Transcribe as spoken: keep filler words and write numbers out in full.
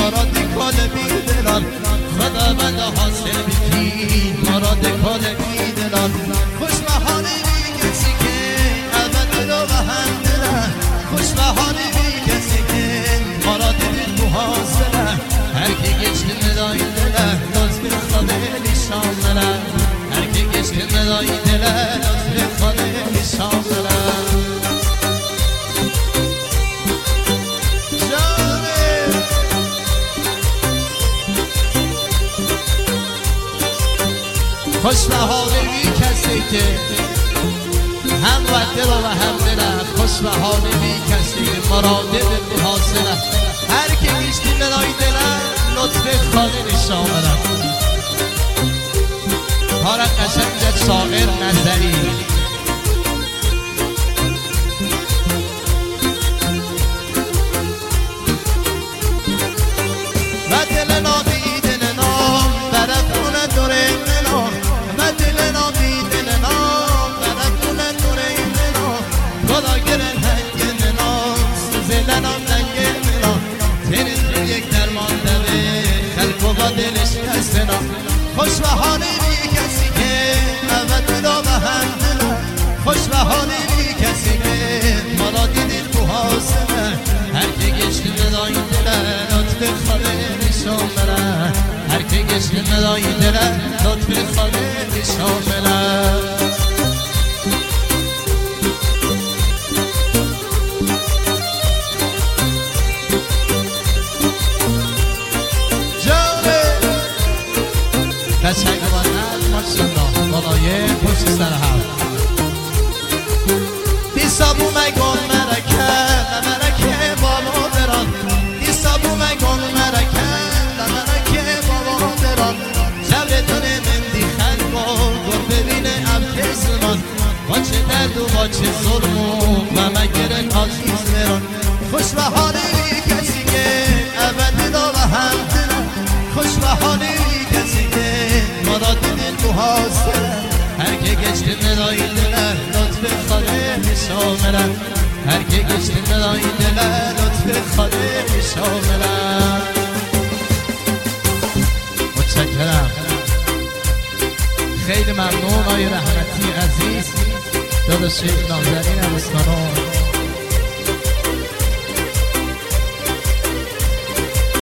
مراد کال بیدلان خدا بند حاصل بکی مراد کال بیدلان خوش بهاری بی کسی که ابد رو به هم دلن خوش بهاری بی کسی که مراد دل بو حاصله هر کی geçti مدای دلن لطف خدا نشان دلن هر کی geçti مدای دلن لطف خدا نشان دلن خوش بهاری بی کسی که هم وقت رو و هم دلم خوش بهاری بی کسی که مراد دل حاصله هر کی geçti مدای دلم لطف خالی نشان دلم کارت قشنگ شاعر نظری و دل نابی دل نام برفونه دوره نام و دل نابی دل نام برفونه دوره نام خدا گرن هنگ نام سوزه نام دنگ نام تنین یک درمان دوه خلق و با دلش کسنا خوش بهاری بی کسی که اول دا به هم دلم خوش بهاری بی کسی که مرادی دل بو حاصله هر کی geçti مدای دلم لطف خدا نشان دلم هر کی geçti مدای دلم لطف خدا نشان دلم قشنگ و نرم ماشالله بالای پشت سر هم دیسابو مگون مرکه نمرکه بابا دران دیسابو مگون مرکه نمرکه بابا دران جبرتون مندی خلقو گر ببینه ابت زمان با چه درد و با چه ظلم و مگر عزیز بران خوش بهاری بی کسی که ابد دا و هم دلم خوش بهاری بی کسی که مراد دل تو حاصله هر کی geçti مدای دلم لطف خدا نشان هر کی geçti مدای دلم لطف خدا نشان متشکرم خیلی ممنون آقای رحمتی عزیز داداش نازنین عباسخانم